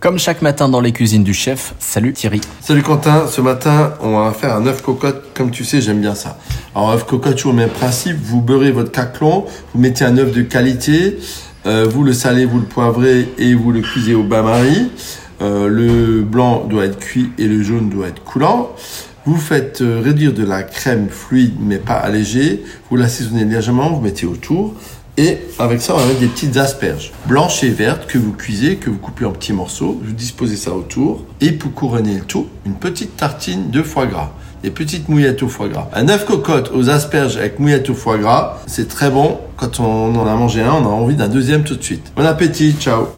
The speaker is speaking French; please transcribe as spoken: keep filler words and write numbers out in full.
Comme chaque matin dans les cuisines du chef, salut Thierry. Salut Quentin, ce matin on va faire un œuf cocotte, comme tu sais j'aime bien ça. Alors œuf cocotte, toujours le même principe, vous beurrez votre caclon, vous mettez un œuf de qualité, euh, vous le salez, vous le poivrez et vous le cuisez au bain-marie. Euh, le blanc doit être cuit et le jaune doit être coulant. Vous faites euh, réduire de la crème fluide mais pas allégée, vous l'assaisonnez légèrement, vous mettez autour. Et avec ça, on va mettre des petites asperges blanches et vertes que vous cuisez, que vous coupez en petits morceaux. Vous disposez ça autour. Et pour couronner le tout, une petite tartine de foie gras. Des petites mouillettes au foie gras. Un œuf cocotte aux asperges avec mouillettes au foie gras, c'est très bon. Quand on en a mangé un, on a envie d'un deuxième tout de suite. Bon appétit, ciao!